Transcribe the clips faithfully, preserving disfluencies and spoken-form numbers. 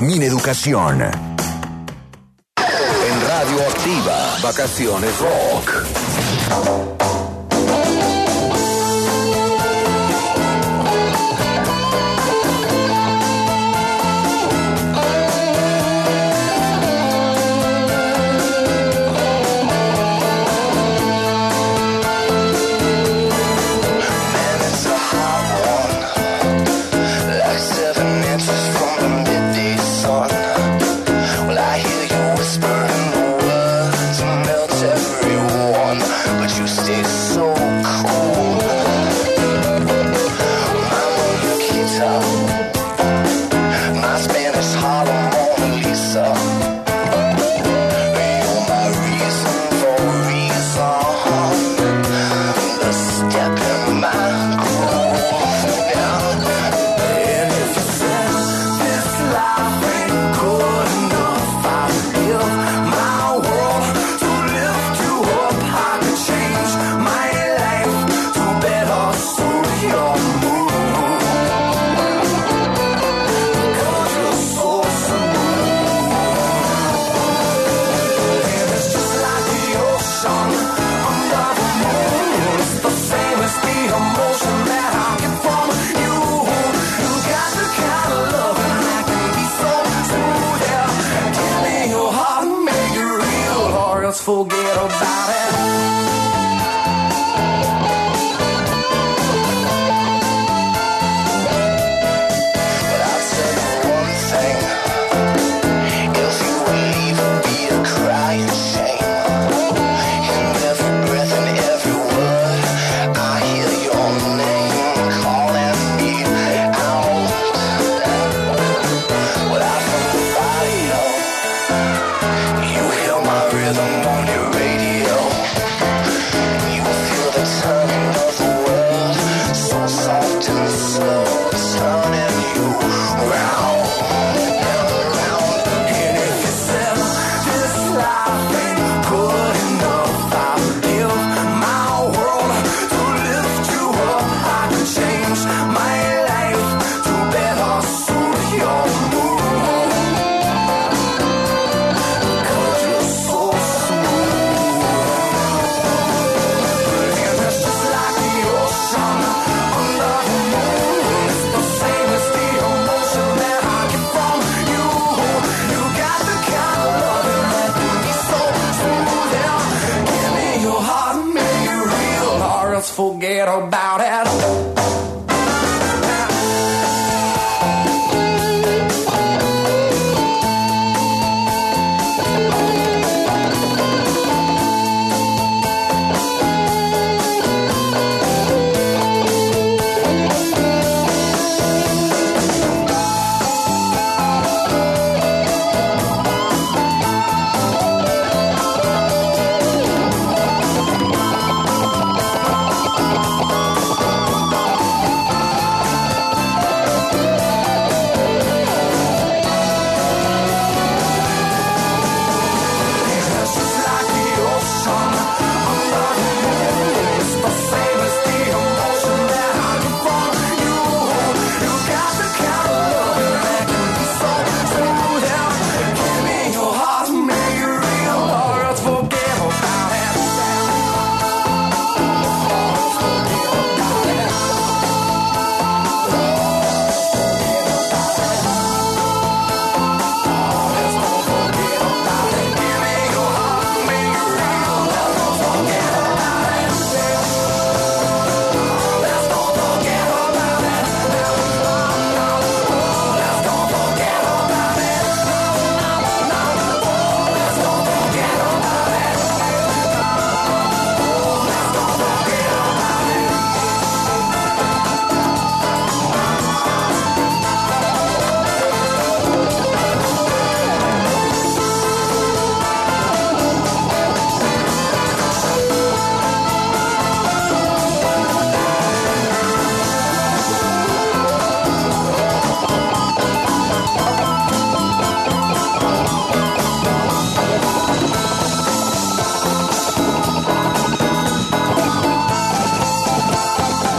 Mineducación. En Radio Activa, Vacaciones Rock. Forget about it. But I'll tell you one thing. If you will leave, it'll be a crying shame. In every breath and every word, I hear your name calling me out. Without from the radio, you hear my rhythm. Forget about it.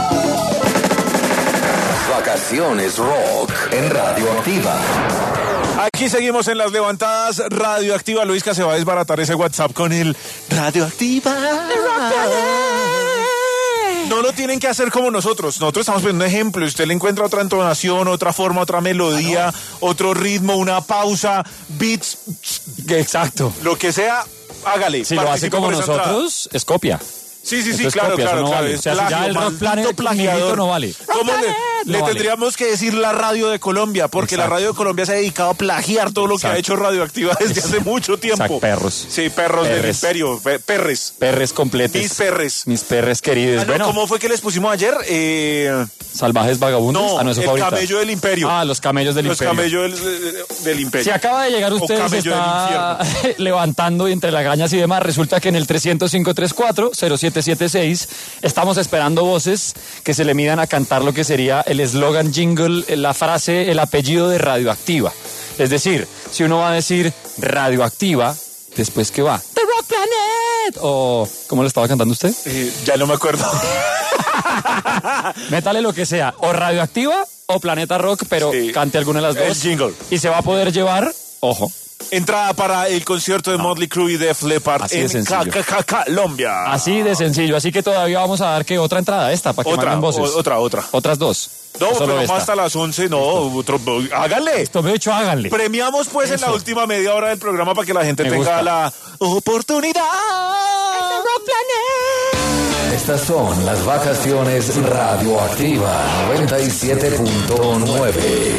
Vacaciones Rock en Radio Activa. Aquí seguimos en las levantadas radioactiva. Luisca se va a desbaratar ese WhatsApp con el radioactiva. No lo tienen que hacer como nosotros. Nosotros estamos poniendo ejemplo. Usted le encuentra otra entonación, otra forma, otra melodía, ah, no. otro ritmo, una pausa, beats. Exacto. Lo que sea, hágale. Si lo hace como nosotros, es copia. Sí, sí, sí, claro, copia, claro, no claro. Vale. Es o sea, plagio, si ya el rock planet plagiador no vale. ¿Cómo le, no le vale. tendríamos que decir la radio de Colombia? Porque Exacto. la radio de Colombia se ha dedicado a plagiar todo lo Exacto. que ha hecho Radioactiva desde hace mucho tiempo. Exacto, perros. Sí, perros perres. del imperio, pe perres. Perres completos. Mis perres. Mis perres queridos. Ah, no, bueno, ¿cómo fue que les pusimos ayer? Eh... Salvajes vagabundos. No, ah, no eso el favorita. camello del imperio. Ah, los camellos del los imperio. Los camellos del, del imperio. Si acaba de llegar usted, se está levantando y entre lagañas y demás, resulta que en el trescientos cinco treinta y cuatro cero siete siete seis estamos esperando voces que se le midan a cantar lo que sería el eslogan jingle, la frase, el apellido de Radioactiva. Es decir, si uno va a decir Radioactiva, después ¿qué va? The Rock Planet. O ¿cómo lo estaba cantando usted? Eh, ya no me acuerdo. Métale lo que sea, o Radioactiva o Planeta Rock, pero sí. cante alguna de las dos. El jingle. Y se va a poder llevar, ojo, entrada para el concierto de Motley Crue y Def Leppard en Colombia. Así de sencillo. Así que todavía vamos a dar que otra entrada esta para que manden voces. Otra, otra. Otras dos. No, pero vamos hasta las once. No, otro, háganle. Esto me he hecho, háganle. Premiamos pues Eso. en la última media hora del programa para que la gente me tenga gusta. la oportunidad. Estas son las vacaciones Radioactiva noventa y siete punto nueve.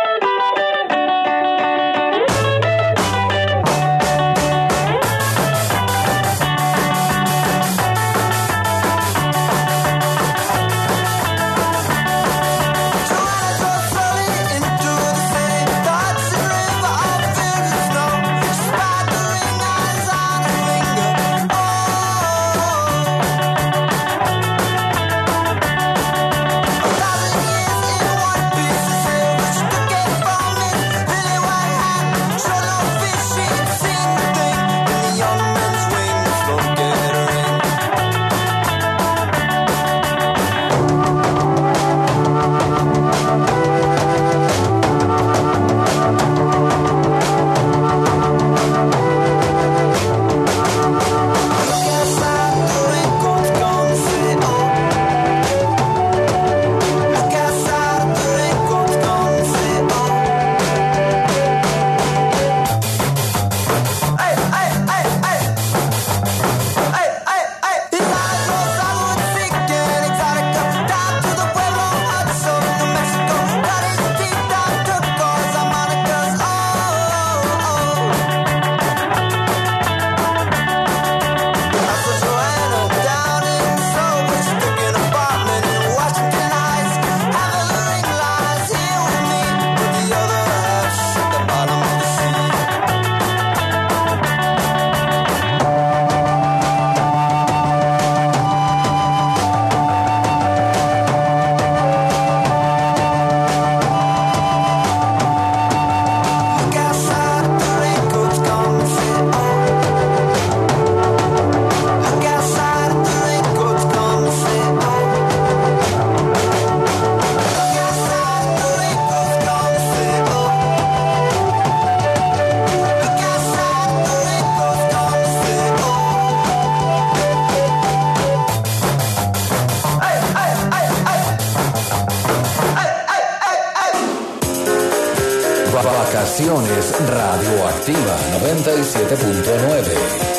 Vacaciones Radioactiva noventa y siete punto nueve.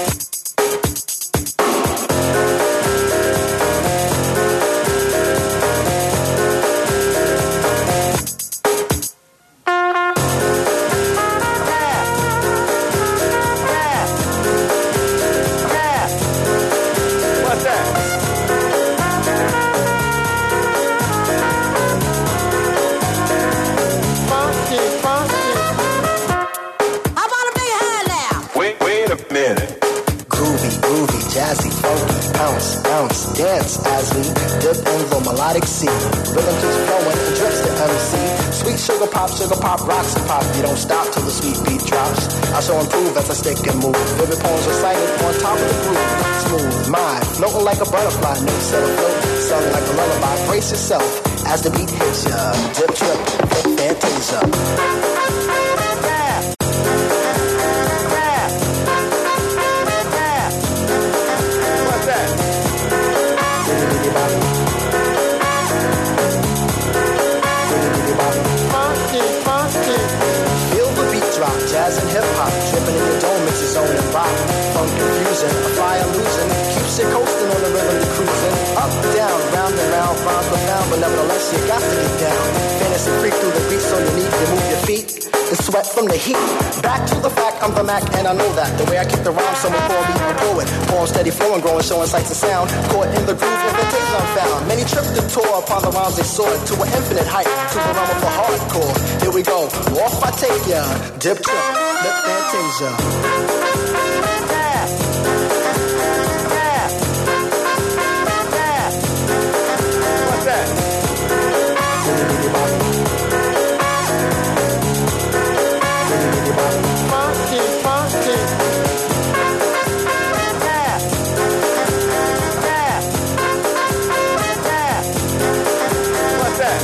Sugar pop, rocks and pop, you don't stop till the sweet beat drops. I shall improve as I stick and move. Vivid poems recited on top of the groove. Smooth, mind, floating like a butterfly, no set afloat, sung like a lullaby. Brace yourself as the beat hits ya. Dip, trip, hip, fantasia. in hip-hop, tripping in your dome, mix your zone and rock. Funk confusion, a flyer losing, keeps you coasting on the rhythm you're cruising. Up, down, round and round, rhymes profound, but nevertheless you got to get down. Fantasy freak through the beat, so you need to move your feet and sweat from the heat. Back to the fact, I'm the Mac, and I know that. The way I kick the rhyme, someone call me a poet. Form steady flowing, growing, showing sights and sound. Caught in the groove, invitation I'm found. Many tripped the tour upon the rhymes they soared to an infinite height, to the realm of the hardcore. Here we go, off I take ya. Dip trip, lip fantasia. What's that? Funky, funky. What's that?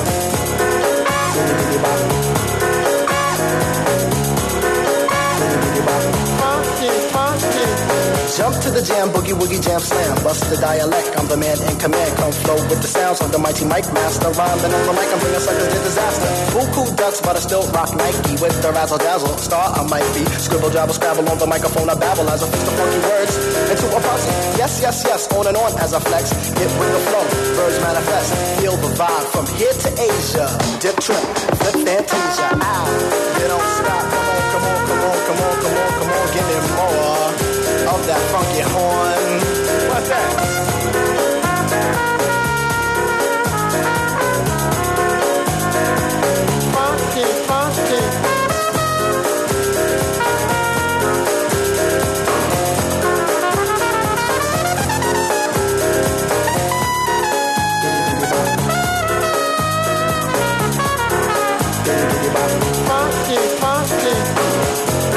Funky, funky. Jump to the jam, boogie woogie jam slam. Bust the dialect, I'm the man in command. Come flow with the sounds of the mighty mic master. Rhyme and on the mic, I'm bringing suckers to disaster. Buku ducks, but I still rock Nike with the razzle dazzle. Star I might be. Scribble, jabble, scrabble on the microphone. I babble as I fix the funky words into a posse. Yes, yes, yes, on and on as I flex. Get with the flow, birds manifest. Feel the vibe from here to Asia. Dip trip, flip fantasia. Ah, you don't stop. Come on, come on, come on, come on, come on, come on. Give me more of that funky horn. What's that? Funky, funky. Funky, funky.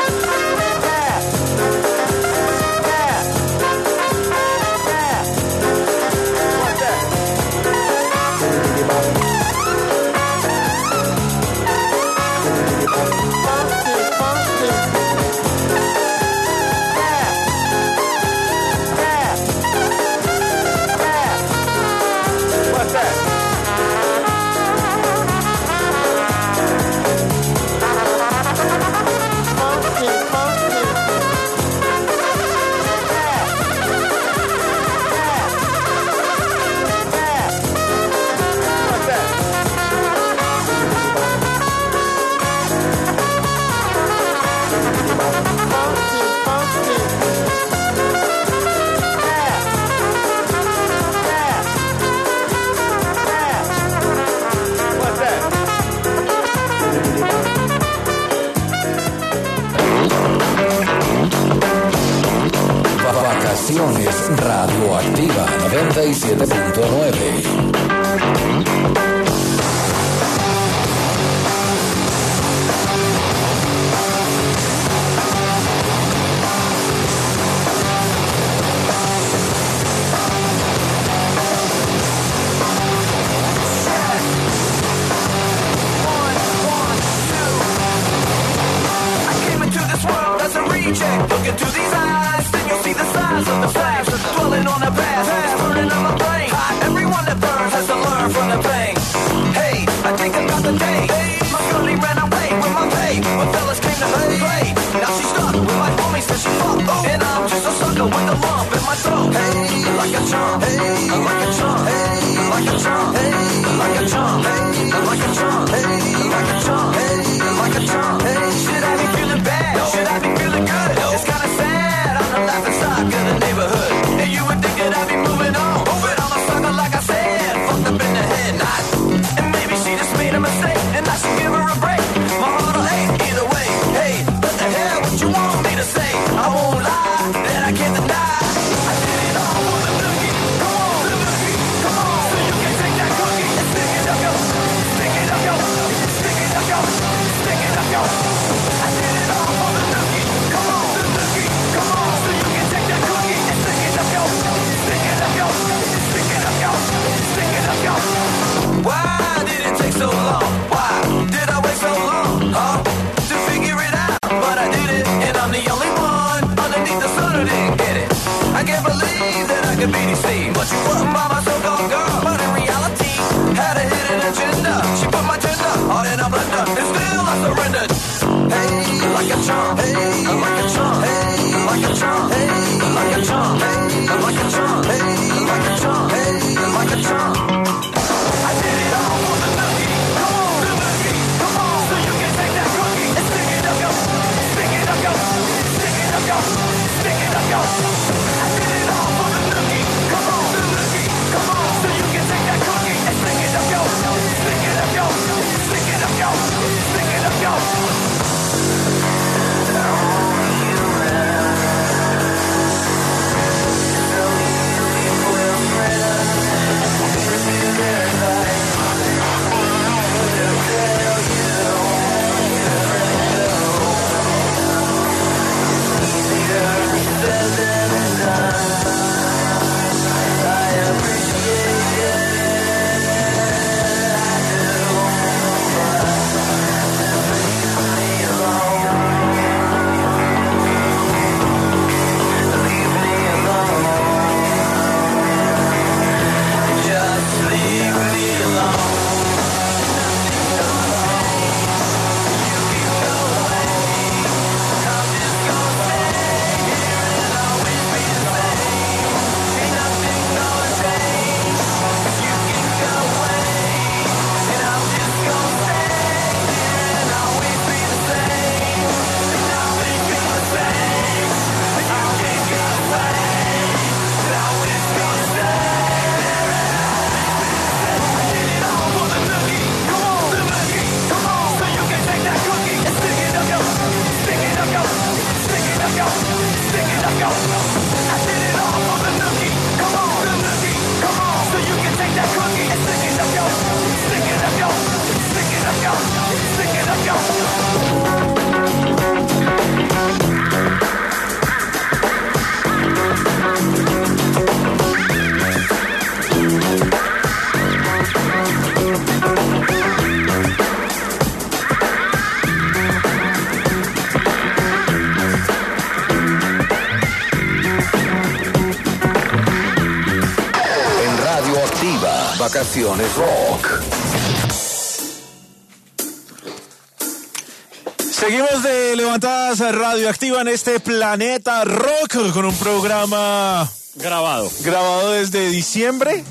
Vacaciones Radioactiva noventa y siete punto nueve. Look into these eyes, then you'll see the size of the flames dwelling on the past. It's burning on my brain. Everyone that burns has to learn from the pain. Hey, I think about the day my girlie ran away with my pay. When fellas came to play, now she's stuck with my homies that she fucked. And I'm just a sucker with a lump in my throat. Hey, like a chump, hey, like a chump, hey, like a chump, hey, like a chump, hey, like a chump, hey, like a chump, hey, like a chump. Should I be feeling bad? Should I be feeling good? It's kinda sad, I'm the laughing stock of the neighborhood. And you would think that I'd be moving on, but I'm a sucker like I said, fucked up in the head. Not, and maybe she just made a mistake, and I should give her a break. My heart will ache either way. Hey, what the hell, what you want me to say? I won't lie, that I can't deny. I did it all for the lookie. Come on, the lookie, come on. So you can take that cookie and stick it up, yo. Stick it up, yo. Stick it up, yo. Stick it up, yo. I did it all for the lookie. Come on, the lookie, come on. So you can take that cookie and stick it up, yo. Stick it up, yo. Stick it up, yo. Stick it up, yo. Why did it take so long? Why did I wait so long? Huh? To figure it out, but I did it, and I'm the only one underneath the sun who didn't get it. I can't believe that I could be deceived, but you wasn't by my so-called girl. But in reality, had a hidden agenda. She put my tender heart in a blender, and still I surrendered. Hey, like a Vacaciones Rock. Seguimos de Levantadas Radioactiva en este Planeta Rock con un programa grabado. Grabado desde diciembre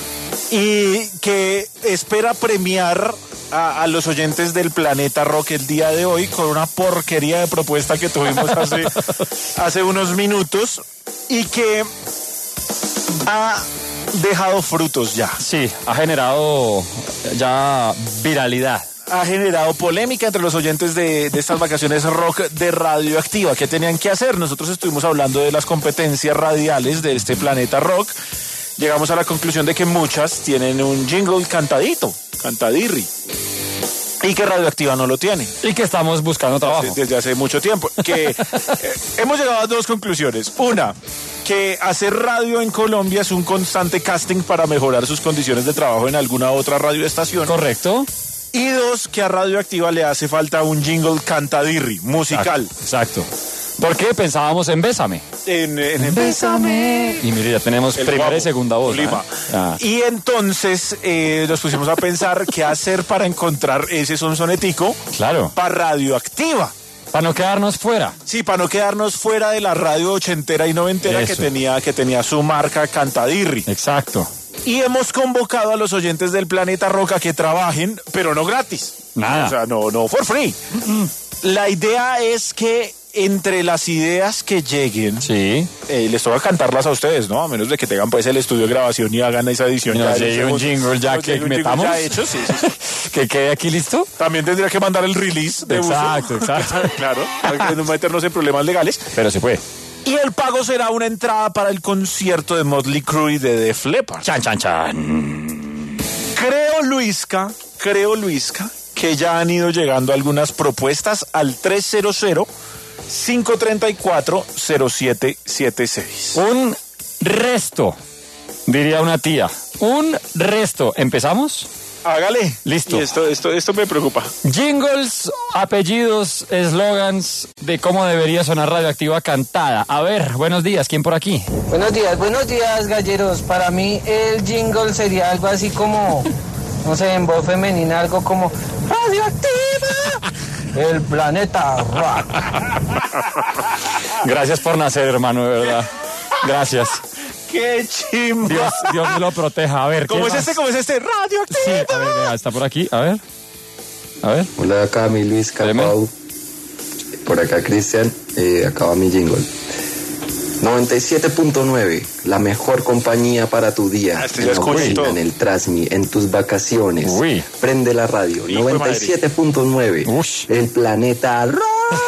y que espera premiar a, a los oyentes del Planeta Rock el día de hoy con una porquería de propuesta que tuvimos hace, hace unos minutos y que ha dejado frutos ya. Sí, ha generado ya viralidad. Ha generado polémica entre los oyentes de, de estas vacaciones rock de Radioactiva. ¿Qué tenían que hacer? Nosotros estuvimos hablando de las competencias radiales de este Planeta Rock. Llegamos a la conclusión de que muchas tienen un jingle cantadito, cantadirri. Y que Radioactiva no lo tiene. Y que estamos buscando trabajo. Desde, desde hace mucho tiempo. Que eh, hemos llegado a dos conclusiones. Una, que hacer radio en Colombia es un constante casting para mejorar sus condiciones de trabajo en alguna otra radioestación. Correcto. Y dos, que a Radioactiva le hace falta un jingle cantadirri, musical. Exacto. exacto. ¿Por qué? Pensábamos en Bésame. En, en, en Bésame. Y mire, ya tenemos el primera guapo, y segunda voz. ¿eh? Ah. Y entonces eh, nos pusimos a pensar qué hacer para encontrar ese sonsonetico. Claro. Para Radioactiva. Para no quedarnos fuera. Sí, para no quedarnos fuera de la radio ochentera y noventera que tenía, que tenía su marca Cantadirri. Exacto. Y hemos convocado a los oyentes del Planeta Rock a que trabajen, pero no gratis. Nada. O sea, no, no for free. Mm-mm. La idea es que entre las ideas que lleguen, sí, eh, les toca cantarlas a ustedes, ¿no? A menos de que tengan pues el estudio de grabación y hagan esa edición. Y nos llegue un jingle ya que metamos. Ya hecho, sí, sí, sí. Que quede aquí listo. También tendría que mandar el release de exacto, uso. Exacto, claro, para no meternos en problemas legales. Pero se puede. Y el pago será una entrada para el concierto de Motley Crue y de Def Leppard. Chan, chan, chan. Creo, Luisca, creo, Luisca, que ya han ido llegando algunas propuestas al trescientos, cinco treinta y cuatro, cero siete siete seis. Un resto, diría una tía. Un resto. ¿Empezamos? Hágale. Listo. Y esto, esto, esto me preocupa. Jingles, apellidos, eslogans de cómo debería sonar Radioactiva cantada. A ver, buenos días, ¿quién por aquí? Buenos días, buenos días, galleros. Para mí el jingle sería algo así como, no sé, en voz femenina, algo como Radioactiva, el planeta rock. Gracias por nacer, hermano, de verdad. Gracias. ¡Qué chimba! Dios, Dios me lo proteja. A ver, ¿Cómo ¿qué es más? este? ¿Cómo es este? ¡Radioactiva! Sí, a ver, vea, está por aquí. A ver. A ver. Hola, acá mi Luis Capau. Por acá Cristian. Eh, acaba mi jingle. noventa y siete punto nueve, la mejor compañía para tu día. Ah, este en ya la escuché oficina, todo. en el Trasmi, en tus vacaciones. Uy. Prende la radio. Hijo de noventa y siete punto nueve, Ush. el planeta rock.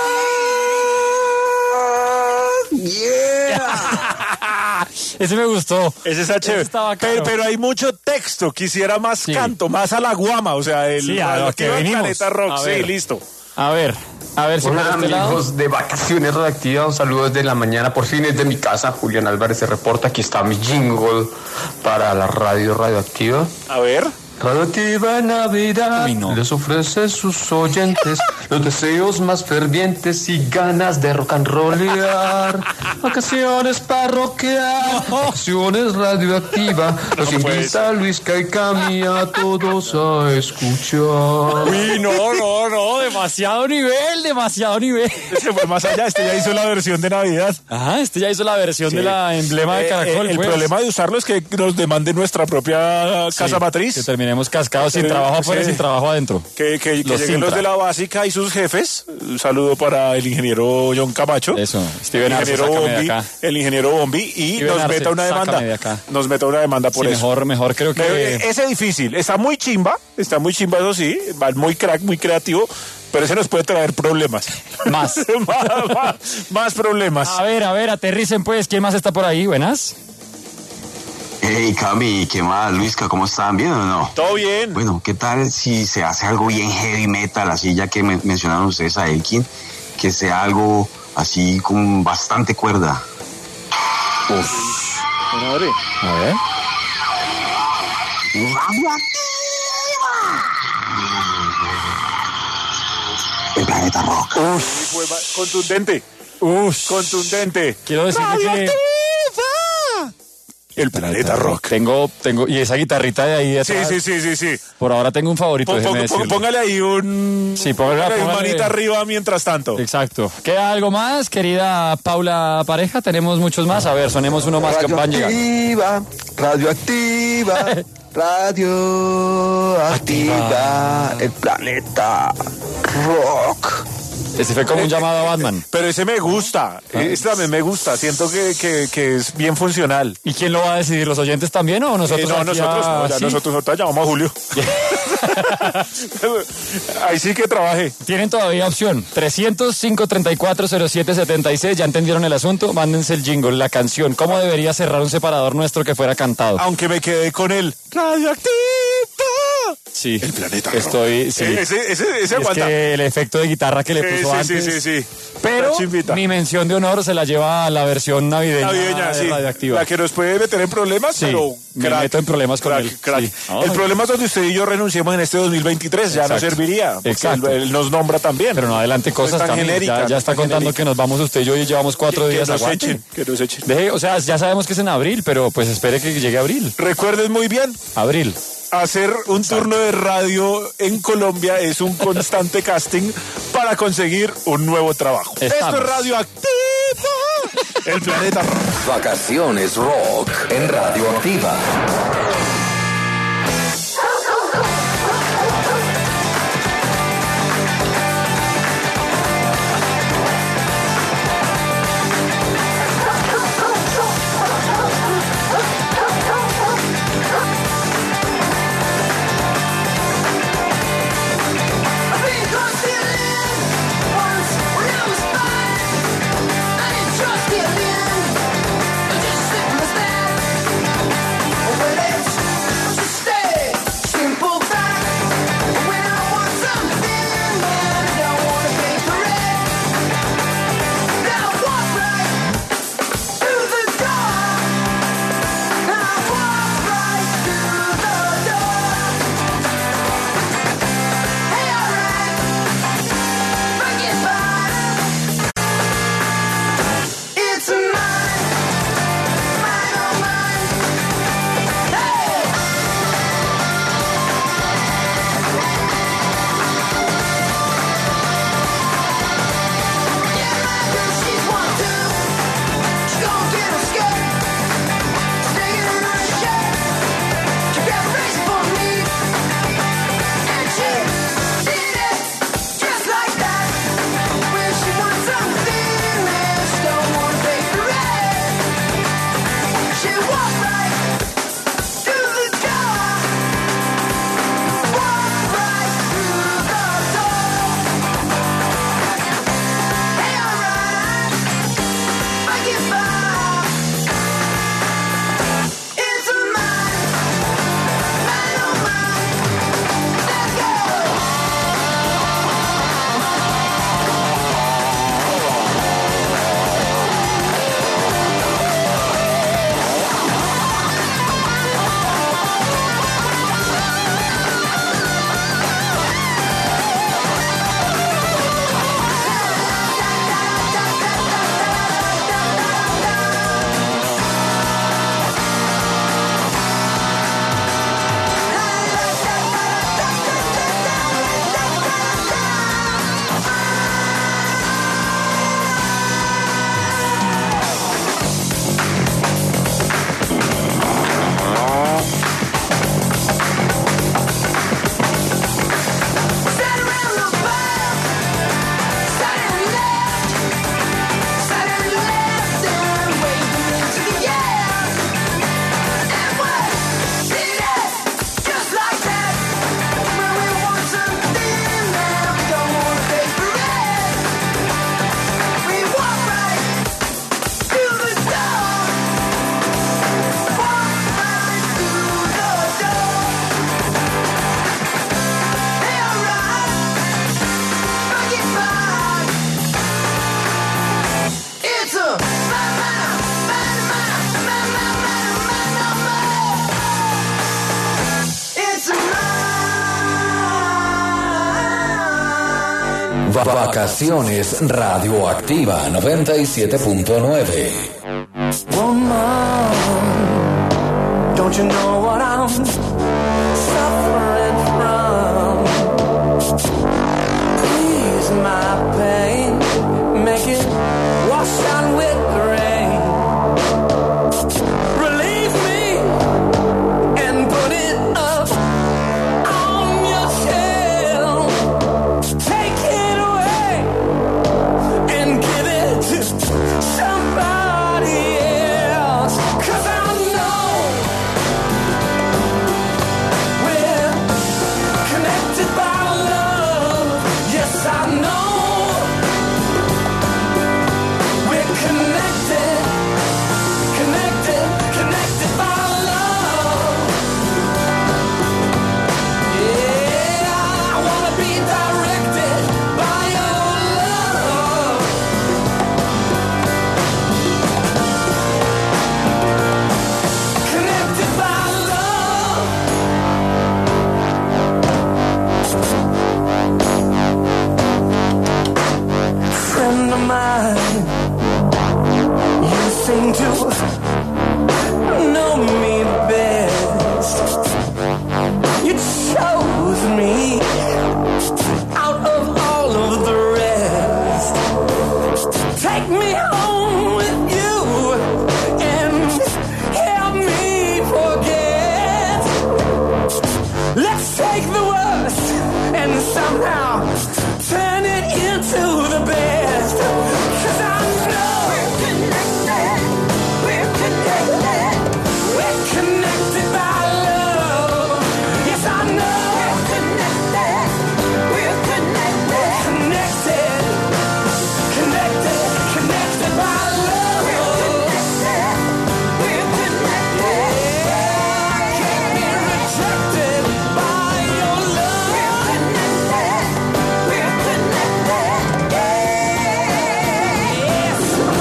Yeah. Ese me gustó. Ese está chévere. Ese está bacano. pero, pero hay mucho texto. Quisiera más Sí. canto, más a la guama. O sea, el Sí, a lo que radioactiva del venimos. Planeta Rock. A Sí, ver. listo. A ver, a ver si por Hola este lado. amigos de Vacaciones Radioactivas, un saludo desde la mañana, por fin es de mi casa, Julián Álvarez se reporta, aquí está mi jingle para la radio radioactiva. A ver. Radioactiva Navidad Uy, no. les ofrece a sus oyentes los deseos más fervientes y ganas de rock and rollear. Vacaciones parroquial, vacaciones radioactiva, los invita Luis Caicami a todos a escuchar. Uy, no, no, no, demasiado nivel, demasiado nivel. Se fue más allá. Este ya hizo la versión de Navidad. Ajá, este ya hizo la versión Sí. de la emblema de Eh, Caracol. eh, el pues. problema de usarlo es que nos demande nuestra propia Sí, casa matriz. Que terminemos cascados sin Sí, trabajo afuera y sí. sin trabajo adentro. Que, que, que Los lleguen los Sintra. de la básica y sus jefes. Un saludo para el ingeniero John Camacho. Eso, Steven el Arce, ingeniero sácame de Bombi, acá. el ingeniero Bombi y Steven nos Arce, meta una demanda. sácame de acá. Nos meta una demanda por Sí, eso. mejor, mejor creo que... Me- Ese difícil, está muy chimba, está muy chimba, eso sí, va muy crack, muy creativo, pero ese nos puede traer problemas. Más. más, más, más problemas. A ver, a ver, aterricen pues. ¿Quién más está por ahí? Buenas. Hey Cami, ¿qué más? Luisca, ¿cómo están? ¿Bien o no? Todo bien. Bueno, ¿qué tal si se hace algo bien heavy metal, así ya que men- mencionaron ustedes a Elkin, que sea algo así con bastante cuerda? Bueno, abre. A ver. El planeta rock. Fue ma- contundente, Ush. contundente. Quiero decirle que... ¡Radioactiva! El planeta rock. Tengo, tengo... Y esa guitarrita de ahí Sí, detrás. sí, sí, sí, sí. Por ahora tengo un favorito, Pon- déjeme pon- pon- decirle. póngale ahí un... Sí, póngale- póngale ahí un póngale- manita arriba mientras tanto. Exacto. ¿Queda algo más, querida Paula Pareja? Tenemos muchos más. A ver, sonemos uno más que van llegando. Radioactiva, radioactiva, radioactiva, el planeta rock. Ese fue como un llamado a Batman. Pero ese me gusta, este también me gusta, siento que, que, que es bien funcional. ¿Y quién lo va a decidir? ¿Los oyentes también o nosotros? Eh, no, aquí nosotros, a- no, ya ¿sí? nosotros, nosotros llamamos a Julio. Ahí sí que trabaje. Tienen todavía opción. trescientos, cinco treinta y cuatro, cero siete setenta y seis. ¿Ya entendieron el asunto? Mándense el jingle, la canción. ¿Cómo debería cerrar un separador nuestro que fuera cantado? Aunque me quedé con el radioactivo. Sí. El planeta rock. Estoy, sí. Eh, Ese, ese, ese Es aguanta. que el efecto de guitarra que le Sí, puso sí, antes. sí, sí, sí. Pero La chimbita. mi mención de honor se la lleva a la versión navideña, Navideña, de sí. Radioactiva. La que nos puede meter en problemas, Sí, pero me crack, meto en problemas con crack, él, crack. sí. El Ay. problema es donde usted y yo renunciemos en este dos mil veintitrés, ya no Exacto. serviría. Porque Exacto. Él, él nos nombra también. Pero no adelante No es cosas tan también. genérica, Ya, no ya es está tan contando genérica. que nos vamos usted y yo y llevamos cuatro que, días. que nos aguante. echen, que nos echen. Deje, o sea, ya sabemos que es en abril, pero pues espere que llegue abril. Recuerden muy bien, Abril. hacer un turno de radio en Colombia es un constante casting para conseguir un nuevo trabajo. Estamos. Esto es Radioactivo. El planeta rock. Vacaciones Rock en Radioactiva. I've been close to the end once when I was five. I didn't trust the alien, I just slipped my step. When they Vacaciones Radioactiva noventa y siete punto nueve. Woman, don't you know what I'm suffering from? Ease my pain, make it wash out with the rain. Relieve me and put it up on your shelf. Take it away and give it to somebody else. 'Cause I know we're connected by love. Yes, I know we're connected, connected, connected by love. Yeah, I wanna be directed by your love. Connected by love. Friend of mine, you seem to know me best. You chose me out of all of the rest. Take me home with you and help me forget. Let's take the worst and somehow turn it into the best. 'Cause I know we're connected, we're connected, we're connected by love. Yes, I know we're connected, we're connected, connected, connected, connected by love. We're connected, we're connected. I can't be rejected by your love. We're connected, we're connected. Yes.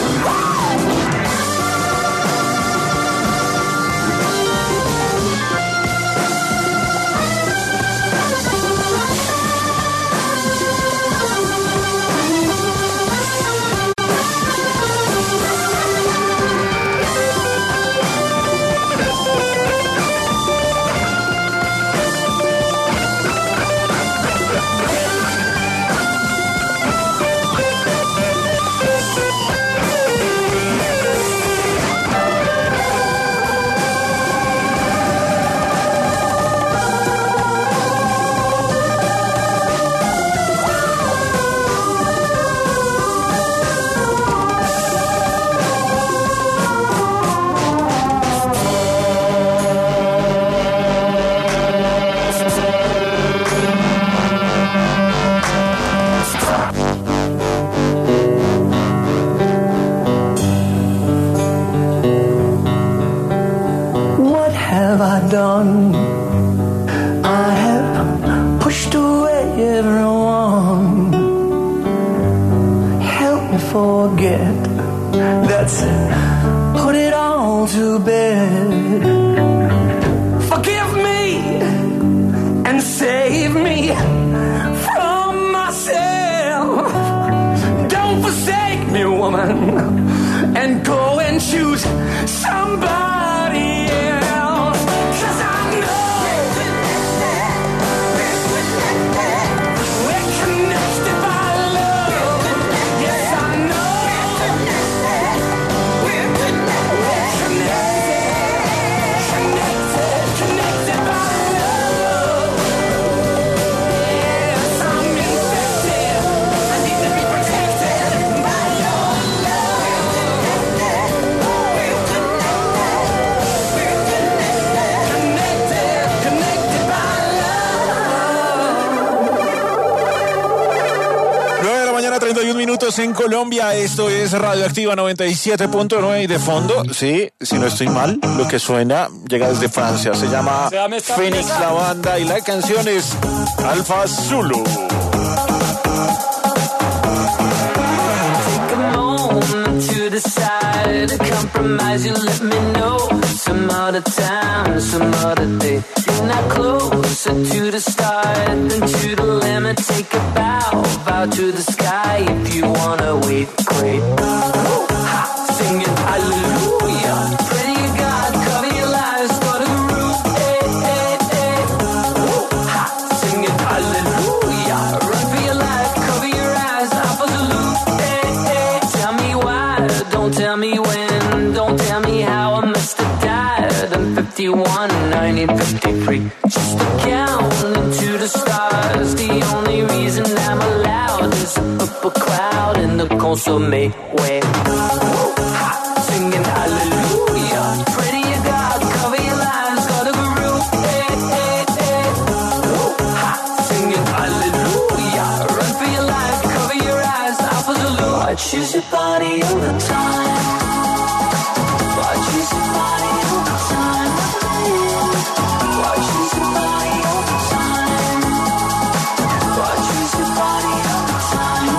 What have I done? I have pushed away everyone. Help me forget. That's put it all to bed. Forgive me and save me from myself. Don't forsake me, woman, and go and choose somebody else. 'Cause I know we're connected, we're connected by love. Yes, I know we're connected, we're connected, connected, connected by love. Yes, I'm infected. I need to be protected by your love. We're connected, we're connected, connected, connected by love. nueve de la mañana, treinta y un minutos en Colombia. Esto es Radioactiva noventa y siete punto nueve y de fondo, sí, si no estoy mal, lo que suena llega desde Francia. Se llama Se llama esta Phoenix pieza. la banda y la canción es Alfa Zulu. Take a moment to decide, compromise, you let me know some other time, some other day. Getting now closer to the start, then to the limit. Take a bow, bow to the sky. If you wanna wait, great. Ha, singing hallelujah. Pray to God, cover your lives, go to the roof. Hey, hey, hey. Ha, singing hallelujah. Run for your life, cover your eyes, off of the loop. Hey, hey. Tell me why, don't tell me when, don't tell me how I must have died. I'm fifty-one, nineteen fifty-three. Just a count into the stars. The only reason I'm allowed is a purple cloud in the consomme way. Ha, singing hallelujah. Pray to your God, cover your lives, go to the roof. Hey, hey, hey. Ha, singing hallelujah. Run for your life, cover your eyes, off of the loop. I choose your body over time. I choose your body over time. I choose your body over time. I choose your body over time.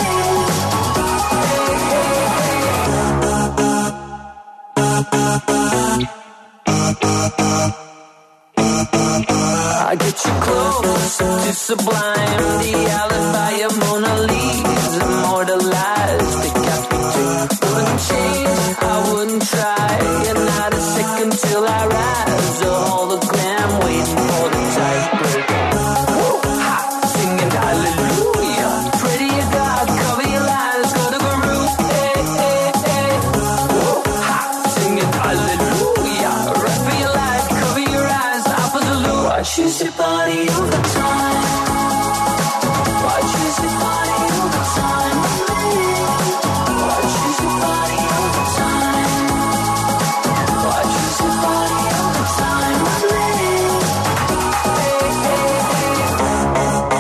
I get you close to sublime. The alibi of Mona Lisa immortalized. Decapitate. Wouldn't change, I wouldn't try. And not a second till I rise. A hologram waiting for the tiebreak. Ha, singing hallelujah. Pray to your God, cover your lies, go to the roof. Hey, hey, hey. Ha, singing hallelujah. Run for your life, cover your eyes, off of the loop. I choose your body over time. I choose your body over time. I choose your body over time. I choose your body over time. Hey, hey,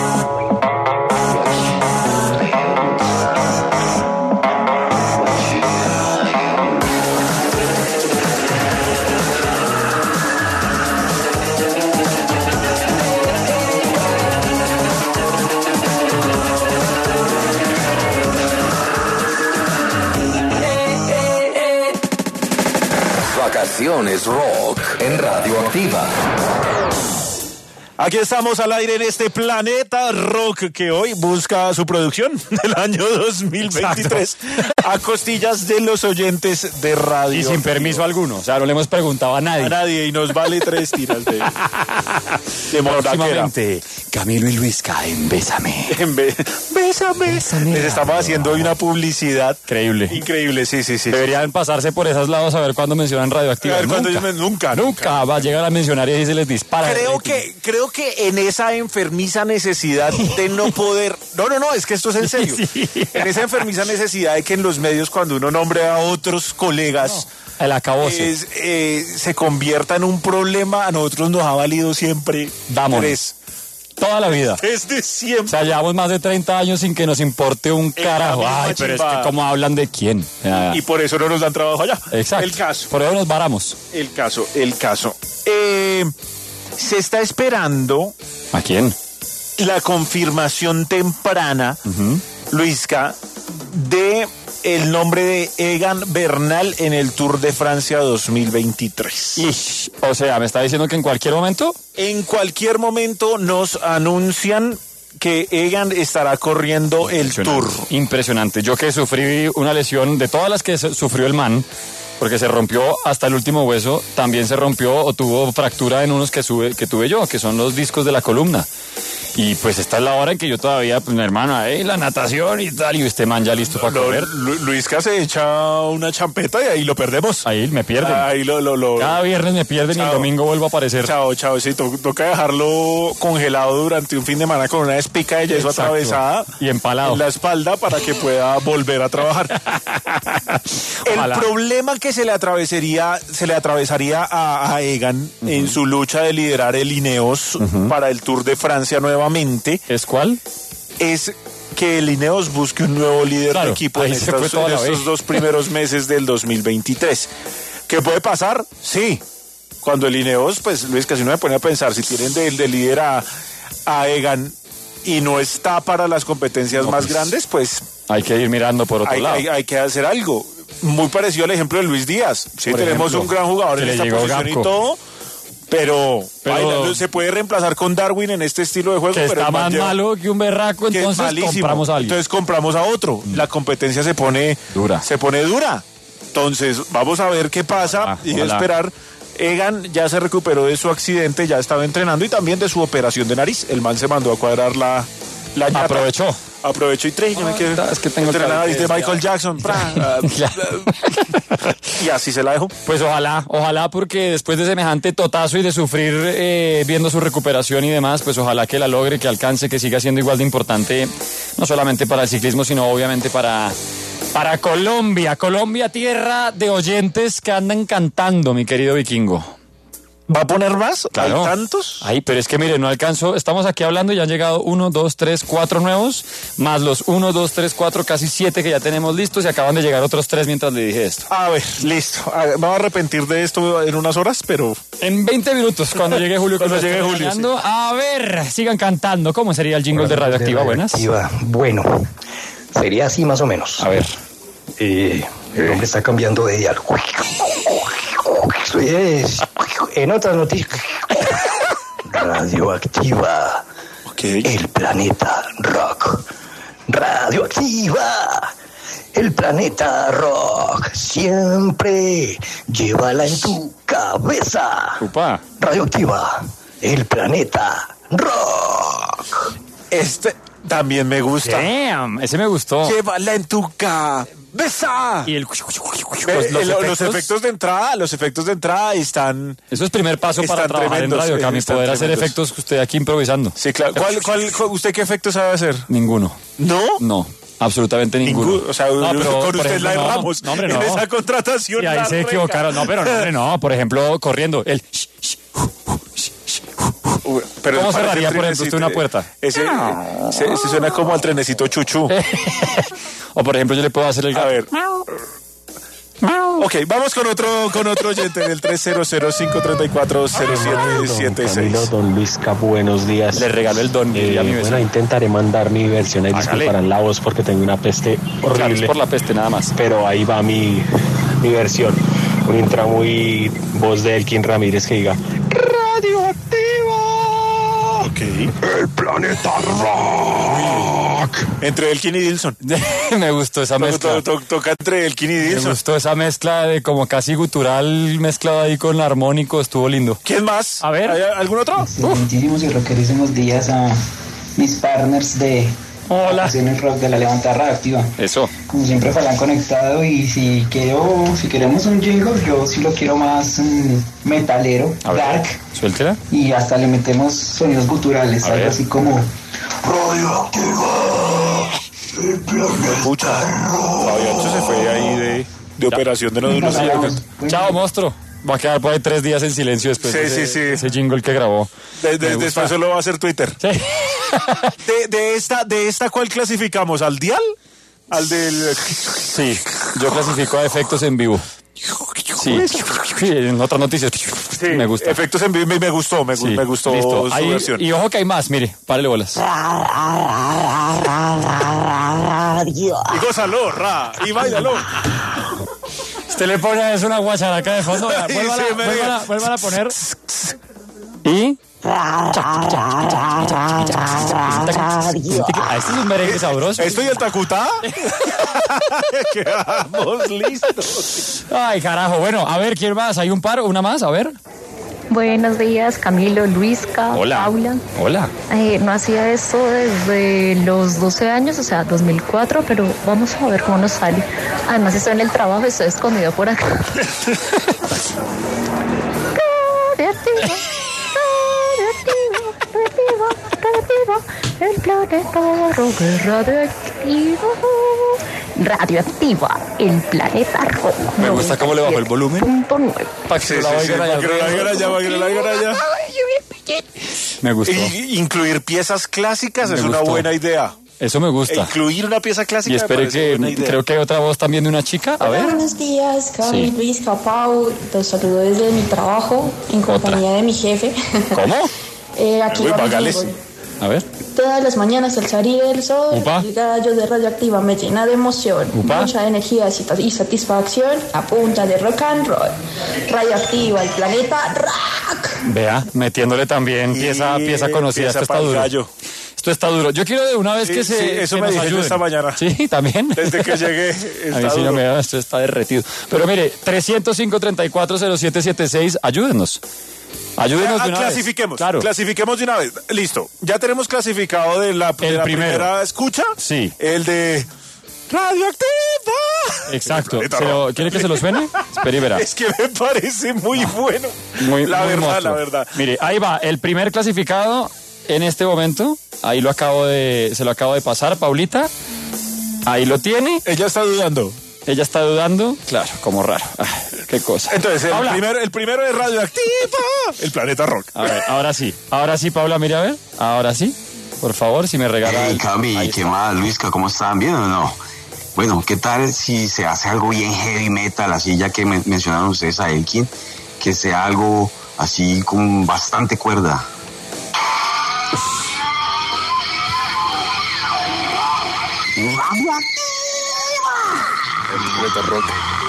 Vacaciones Rock en Radioactiva. Aquí estamos al aire en este Planeta Rock que hoy busca su producción del año dos mil veintitrés. Exacto. A costillas de los oyentes de radio. Y sin permiso alguno, o sea, no le hemos preguntado a nadie. A nadie, y nos vale tres tiras de, de Próximamente, Camilo y Luisca en Bésame. En be, Bésame. Bésame. Les estamos haciendo una publicidad. Increíble. Increíble, sí, sí, sí. Deberían pasarse por esos lados a ver cuándo mencionan Radioactiva. A ver, nunca. cuando ellos, nunca, nunca. Nunca va a llegar a mencionar y ahí se les dispara. Creo que, creo que en esa enfermiza necesidad de no poder... No, no, no, es que esto es en serio. Sí. En esa enfermiza necesidad de que en los medios, cuando uno nombre a otros colegas... No, el acabose. Es, eh, se convierta en un problema. A nosotros nos ha valido siempre Vámonos. tres. Toda la vida. Desde siempre. O sea, llevamos más de treinta años sin que nos importe un carajo. Ay, pero es que ¿cómo hablan de quién? Ya. Y por eso no nos dan trabajo allá. Exacto. El caso. Por eso nos varamos. El caso, el caso. Eh, se está esperando... ¿A quién? La confirmación temprana, uh-huh. Luisca, de el nombre de Egan Bernal en el Tour de Francia dos mil veintitrés. Ish, o sea, ¿me está diciendo que en cualquier momento? En cualquier momento nos anuncian que Egan estará corriendo el Tour. Impresionante. Yo que sufrí una lesión de todas las que sufrió el man, porque se rompió hasta el último hueso, también se rompió o tuvo fractura en unos que, sube, que tuve yo, que son los discos de la columna. Y pues esta es la hora en que yo todavía, pues mi hermana, eh, la natación y tal, y este man ya listo para correr. Luisca se echa una champeta y ahí lo perdemos. Ahí me pierden. Ahí lo, lo, lo... Cada viernes me pierden chao. Y el domingo vuelvo a aparecer. Chao, chao, sí, to- toca dejarlo congelado durante un fin de semana con una espica de yeso Exacto. atravesada. Y empalado. En la espalda para que pueda volver a trabajar. El problema que se le atravesaría, se le atravesaría a, a Egan uh-huh. en su lucha de liderar el Ineos uh-huh. para el Tour de Francia nuevamente. ¿Es cuál? Es que el Ineos busque un nuevo líder claro, de equipo en estos, en estos dos primeros meses del dos mil veintitrés. ¿Qué puede pasar? Sí. Cuando el Ineos, pues Luis, casi no me pone a pensar, si tienen de, de líder a, a Egan y no está para las competencias no, más pues, grandes, pues... Hay que ir mirando por otro hay, lado. Hay, hay que hacer algo. Muy parecido al ejemplo de Luis Díaz. Sí, por tenemos ejemplo, un gran jugador en esta posición Gamco. Y todo, Pero, Pero- baila, se puede reemplazar con Darwin en este estilo de juego. Que pero está el man más lleva- malo que un berraco, que es entonces malísimo. compramos a alguien. Entonces compramos a otro. La competencia se pone Dura. Se pone dura. Entonces, vamos a ver qué pasa Ojalá, y ojalá. esperar. Egan ya se recuperó de su accidente, ya estaba entrenando y también de su operación de nariz. El man se mandó a cuadrar la, la ñata. Aprovechó. Aprovechó y tres. Yo me quiero es que tengo entre la claro nariz que de es Michael ya. Jackson. pra, ah, y así se la dejó. Pues ojalá, ojalá porque después de semejante totazo y de sufrir eh, viendo su recuperación y demás, pues ojalá que la logre, que alcance, que siga siendo igual de importante, no solamente para el ciclismo, sino obviamente para, para Colombia. Colombia, tierra de oyentes que andan cantando, mi querido vikingo. ¿Va a poner más? Claro. ¿Hay tantos? Ay, pero es que mire, no alcanzó. Estamos aquí hablando y ya han llegado uno, dos, tres, cuatro nuevos, más los uno, dos, tres, cuatro, casi siete que ya tenemos listos y acaban de llegar otros tres mientras le dije esto. A ver, listo. A ver, vamos a arrepentir de esto en unas horas, pero... En veinte minutos, cuando llegue Julio. Cuando que nos llegue esté Julio, regañando. A ver, sigan cantando. ¿Cómo sería el jingle de Radioactiva? Buenas. Radioactiva. Bueno, sería así más o menos. A ver. Eh, el hombre está cambiando de dial. Es, en otras noticias. Radioactiva. El planeta rock. Radioactiva. El planeta rock. Siempre llévala en tu cabeza. Upa. Radioactiva. El planeta rock. Este también me gusta. Damn, ese me gustó. Llévala en tu cabeza. Y el... Ve, Pues, eh, lo- los, efectos de entrada, los efectos de entrada están... Eso es primer paso para Están trabajar tremendos, en radio, eh, Cami, están poder hacer tremendos. efectos que usted aquí improvisando. Sí, claro. ¿Cuál, cuál, cuál- ¿Usted qué efectos sabe hacer? Ninguno. ¿No? No, absolutamente ninguno. Ninguno. O sea, No, con pero, por usted ejemplo, la no, erramos. no, hombre, en no. esa contratación. Y ahí la se rega. equivocaron. No, pero no, hombre, no. Por ejemplo, corriendo. El... Uy, pero ¿Cómo parece cerraría, por ejemplo, trenecito, usted una puerta? Ese, ese, ese suena como al trenecito chuchu. O por ejemplo, yo le puedo hacer el... A ver. Ok, vamos con otro con otro oyente del tres cero cero, cinco tres cuatro, cero siete siete seis. Camilo, don Luisca, buenos días. Le regalo el don. Eh, diría mi vecino. bueno, intentaré mandar mi versión. Ahí Hágale. disculparán la voz porque tengo una peste Claro, es horrible. por la peste, nada más. Pero ahí va mi, mi versión. Un intro muy voz de Elkin Ramírez que diga Radioactiva. Ok. El planeta rock. Entre Elkin y Dilson. Me gustó esa To- mezcla. to- to- Toca entre Elkin y Me Dilson. gustó esa mezcla de como casi gutural mezclado ahí con armónico, estuvo lindo. ¿Quién más? A ver. ¿Hay algún otro? Muchísimos y rockerísimos días a mis partners de Hola. Ocasiones Rock de la Levanta Radioactiva. Eso. Como siempre falan conectado y si quiero, si queremos un jingle, yo sí lo quiero más mm, metalero, A ver, dark, suéltela. y hasta le metemos sonidos guturales, A algo ver. así como Escucha. Fabiancho se fue ahí de, de operación de no duros. Chao, monstruo. Va a quedar por ahí tres días en silencio después Sí, de ese, sí, sí. ese jingle que grabó. De- de- Me gusta. después solo va a hacer Twitter. Sí. De, de esta, ¿De esta cuál clasificamos? ¿Al dial? ¿Al del...? Sí, yo clasifico a efectos en vivo. Sí, sí, en otras noticias. Sí, me gusta. Efectos en vivo, me, me gustó, me, gu- Sí, me gustó listo. su Ahí- versión. y ojo que hay más, mire, párele bolas. Y gózalo, ra, y bailalo. Usted le pone a eso una guacharaca de fondo. Y Vuelvan se me- a, vuelvan a poner. Y. Ah, este es un merengue sabroso. ¿Esto y el tacutá? Quedamos listos. Ay, carajo. Bueno, a ver, ¿quién más? ¿Hay un par? ¿Una más? A ver. Buenos días, Camilo, Luisca, Hola. Paula. Hola. Eh, no hacía esto desde los doce años, o sea, dos mil cuatro, pero vamos a ver cómo nos sale. Además, estoy en el trabajo, estoy escondido por acá. Radioactivo, radioactivo, radioactivo, radioactivo, el planeta rock es radioactivo. Radioactiva, el planeta rock. Me gusta cómo le bajó el volumen. Punto nueve. Para que Sí, se la sí, sí, oigan allá. para que no la oigan allá, para que no la oigan allá. Me gustó. Y- incluir piezas clásicas Me es una gustó. buena idea. Eso me gusta. Incluir una pieza clásica Y me espere parece que buena idea. creo que hay otra voz también de una chica. A ver. Buenos días, Cami, Sí. Luis, Capau. Los saludo desde mi trabajo en compañía de mi jefe. ¿Cómo? Eh, aquí Uy, va mi Bagales. jingle. A ver. Todas las mañanas al salir del sol, Upa. el gallo de Radioactiva me llena de emoción, Upa. mucha energía y satisfacción a punta de rock and roll. Radioactiva, el planeta rock. Vea, metiéndole también pieza, pieza conocida. Pieza Esto está duro. gallo. Esto está duro. Yo quiero de una vez Sí, que se sí, eso que me nos dijiste ayuden. esta mañana. Sí, también. Desde que llegué, A mí está sí no duro. me da, esto está derretido. Pero mire, trescientos cinco, treinta y cuatro, cero siete siete seis, ayúdenos. Ayúdenos Ah, de una clasifiquemos, vez. Claro. clasifiquemos de una vez. Listo. Ya tenemos clasificado de la, de El la primero. primera escucha. Sí. El de Radioactiva. Exacto. El planeta ¿Se lo- rock. ¿Quiere que se lo suene? Espera y verá. Es que me parece muy bueno. Muy, la muy verdad, monstruo. la verdad. Mire, ahí va, el primer clasificado en este momento. Ahí lo acabo de, se lo acabo de pasar, Paulita. Ahí lo tiene. Ella está dudando. Ella está dudando. Claro, como raro. Ay, qué cosa. Entonces, el Paula. primero, el primero es Radioactiva. El planeta rock. A ver, ahora sí. Ahora sí, Paula, mire a ver. Ahora sí. Por favor, si me regala. Hey, el- Cami, Ahí ¿qué está. más, Luisca? ¿Cómo están? ¿Bien o no? Bueno, ¿qué tal si se hace algo bien heavy metal, así ya que men- mencionaron ustedes a Elkin, que sea algo así con bastante cuerda? El planeta rock.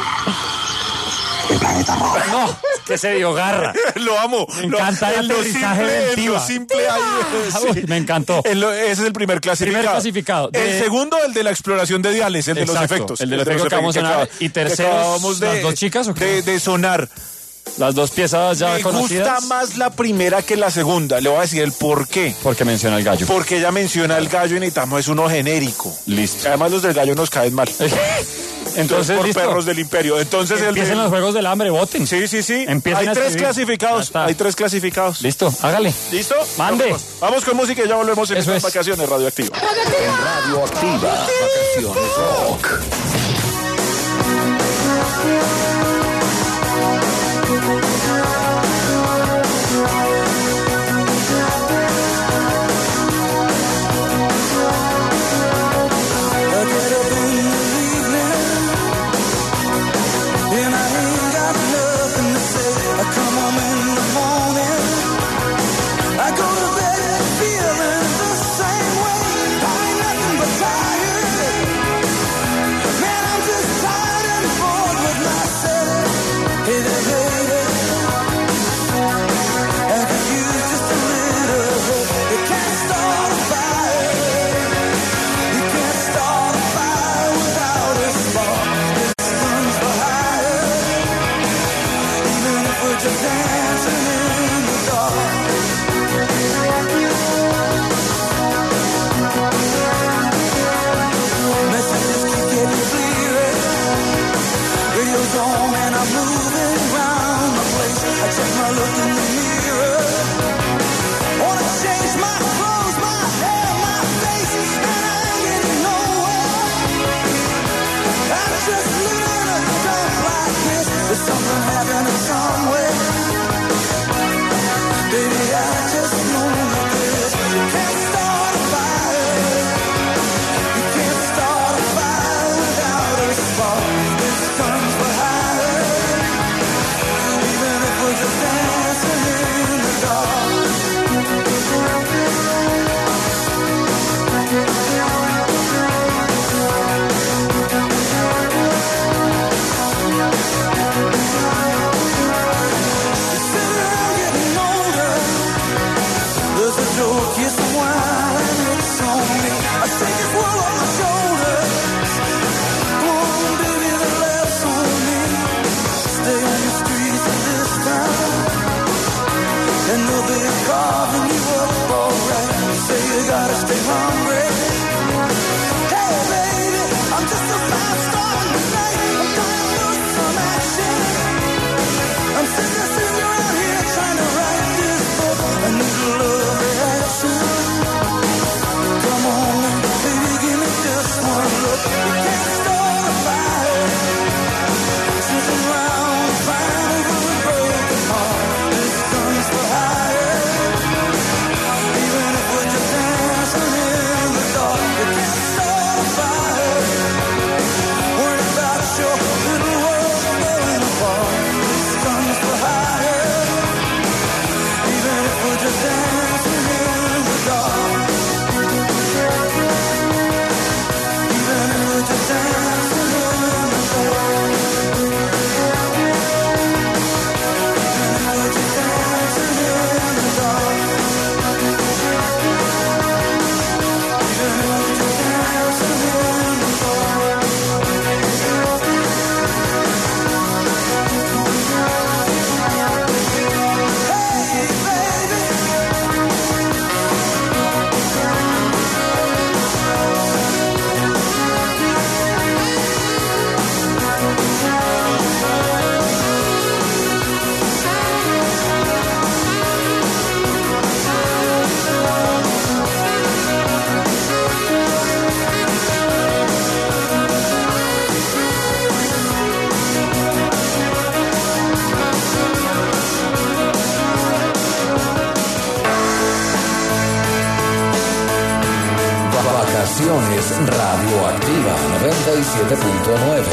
El planeta rock. No, que se dio garra. Lo amo. Me encanta el en lo aterrizaje simple, del en lo Tiva. simple ahí, sí. Uy, me encantó. En lo- ese es el primer clasificado. Primer clasificado. El De- segundo, el de la exploración de diales, el de los Exacto, efectos. el de los efectos que vamos a sonar. acaba- Y que terceros, acabamos ¿las dos chicas o qué? De, de sonar. Las dos piezas ya Me conocidas. gusta más la primera que la segunda. Le voy a decir el por qué. Porque menciona el gallo. Porque ella menciona el gallo y necesitamos es uno genérico. Listo. Además los del gallo nos caen mal. Entonces, por listo. perros del imperio. Entonces el Empiecen de- los juegos del hambre, voten. Sí, sí, sí. Empiecen Hay a tres escribir. Ya clasificados. está. Hay tres clasificados. Listo, hágale. ¿Listo? Mande. Vamos, vamos con música y ya volvemos en Eso estas es. vacaciones radioactivas. Radioactiva. Vacaciones rock. Feeling the same way, I ain't nothing but tired. Vacaciones Radioactiva noventa y siete punto nueve.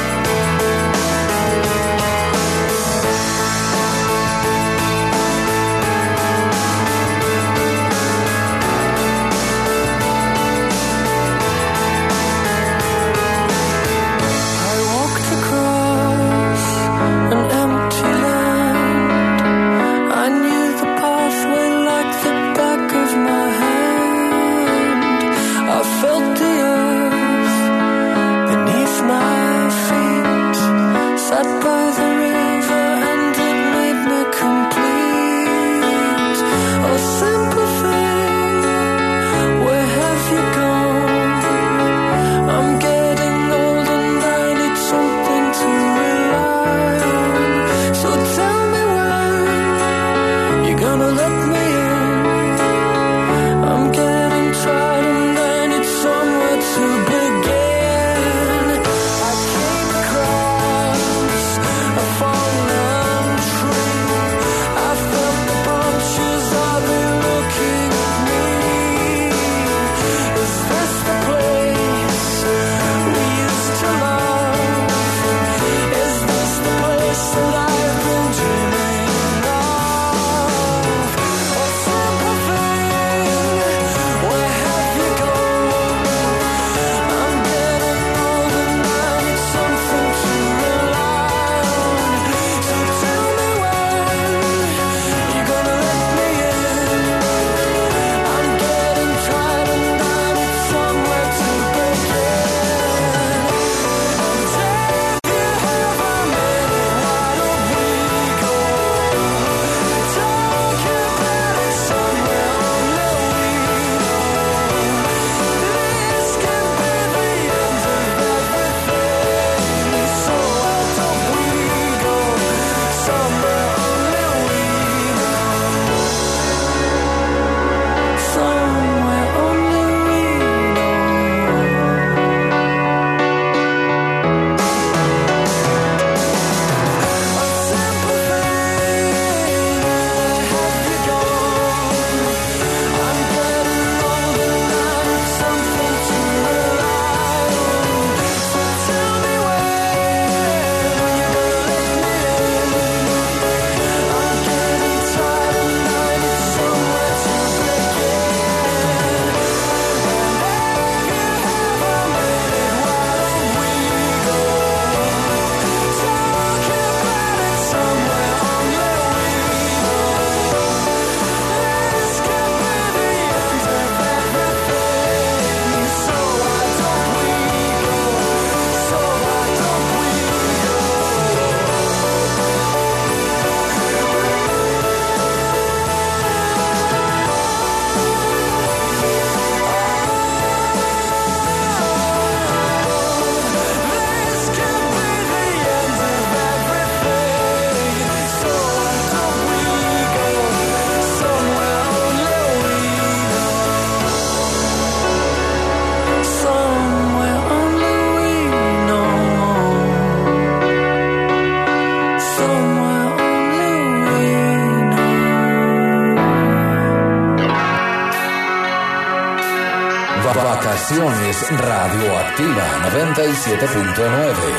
Vacaciones Radioactiva noventa y siete punto nueve.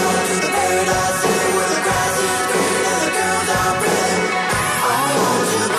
I want to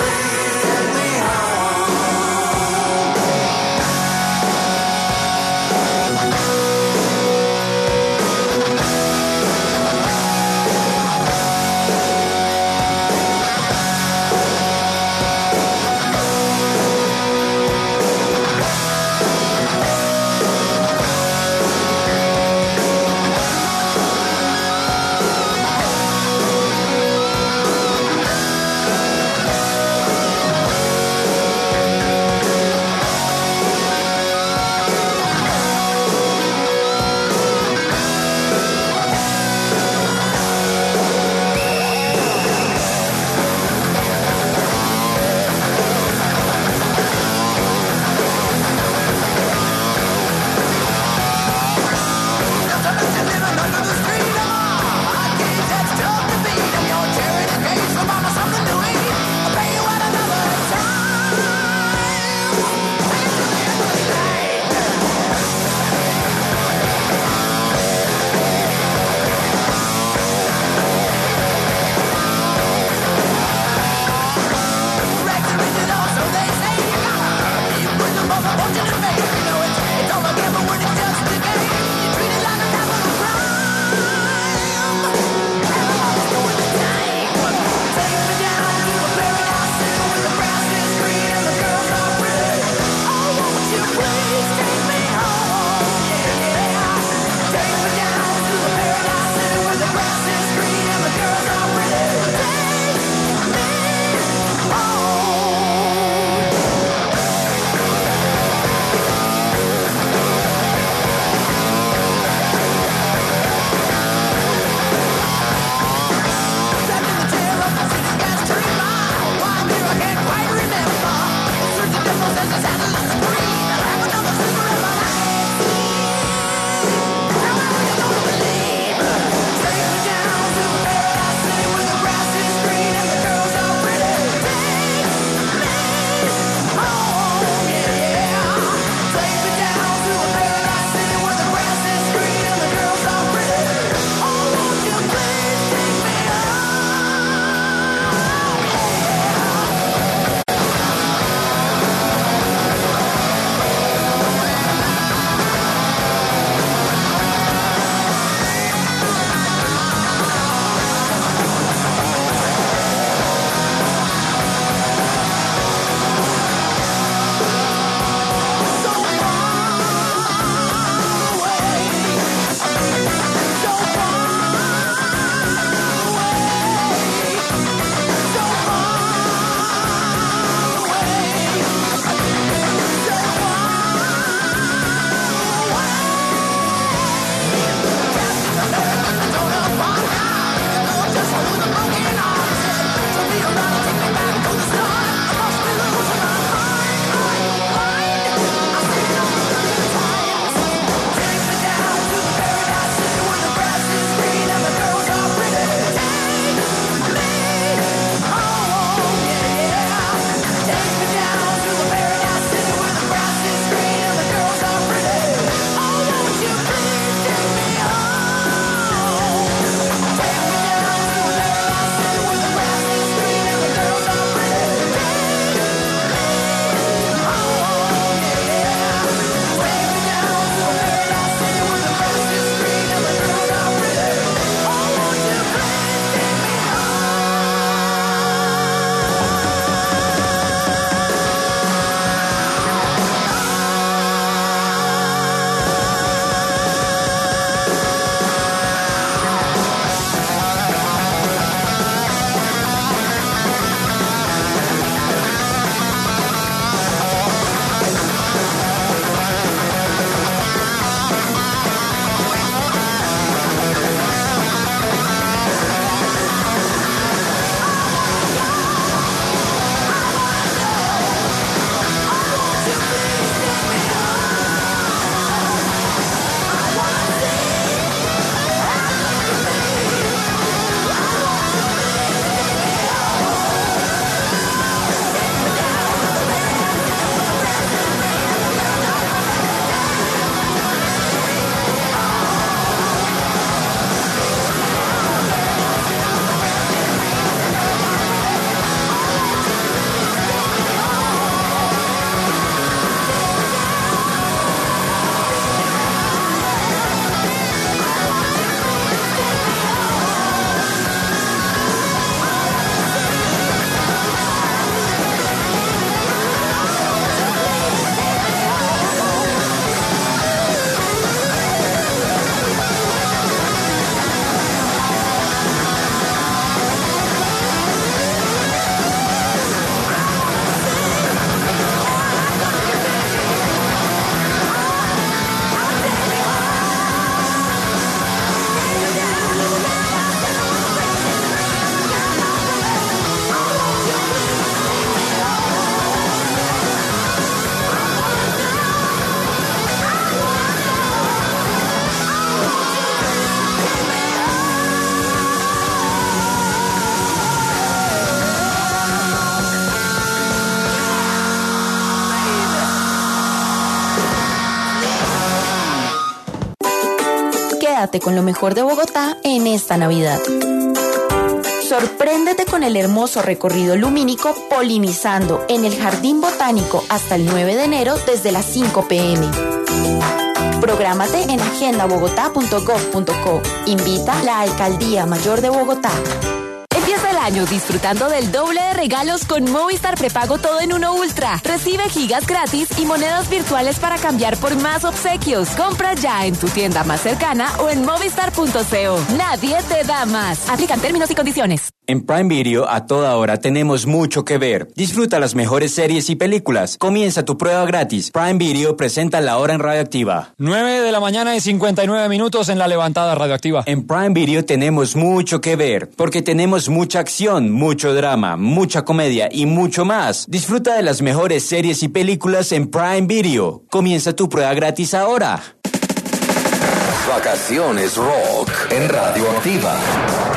Conéctate con lo mejor de Bogotá en esta Navidad. Sorpréndete con el hermoso recorrido lumínico Polinizando en el Jardín Botánico hasta el nueve de enero desde las cinco pe eme. Prográmate en agenda bogotá punto gov punto co. Invita la Alcaldía Mayor de Bogotá. Empieza el año disfrutando del doble de regalos con Movistar Prepago Todo en Uno Ultra. Recibe gigas gratis y monedas virtuales para cambiar por más obsequios. Compra ya en tu tienda más cercana o en movistar punto co. Nadie te da más. Aplican términos y condiciones. En Prime Video a toda hora tenemos mucho que ver. Disfruta las mejores series y películas. Comienza tu prueba gratis. Prime Video presenta La Hora en Radioactiva. nueve de la mañana y cincuenta y nueve minutos en La Levantada Radioactiva. En Prime Video tenemos mucho que ver, porque tenemos mucha acción, mucho drama, mucha comedia y mucho más. Disfruta de las mejores series y películas en Prime Video. Comienza tu prueba gratis ahora. Vacaciones Rock en Radioactiva.